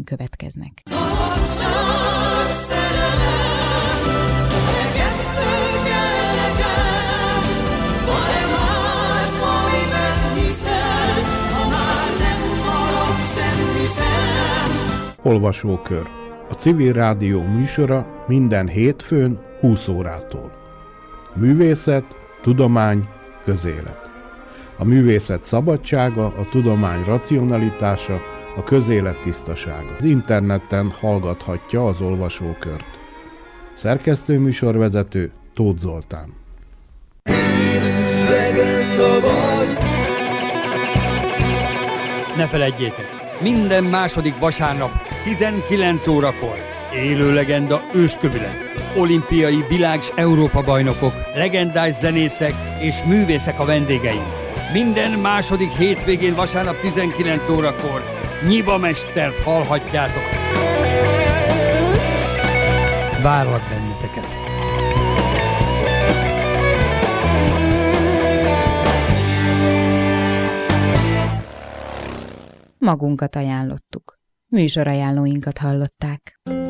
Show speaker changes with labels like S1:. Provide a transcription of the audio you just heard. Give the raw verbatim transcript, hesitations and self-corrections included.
S1: következnek.
S2: Olvasókör. A Civil Rádió műsora minden hétfőn húsz órától. Művészet, tudomány, közélet. A művészet szabadsága, a tudomány racionalitása, a közélet tisztasága. Az interneten hallgathatja az olvasókört. Szerkesztő műsorvezető Tóth Zoltán.
S3: Ne feledjétek, minden második vasárnap tizenkilenc órakor élő legenda őskövület. Olimpiai világ- s Európa-bajnokok, legendás zenészek és művészek a vendégeim. Minden második hétvégén vasárnap tizenkilenc órakor Nyiba mestert hallhatjátok. Várlak benneteket!
S1: Magunkat ajánlottuk. Műsorajánlóinkat hallották.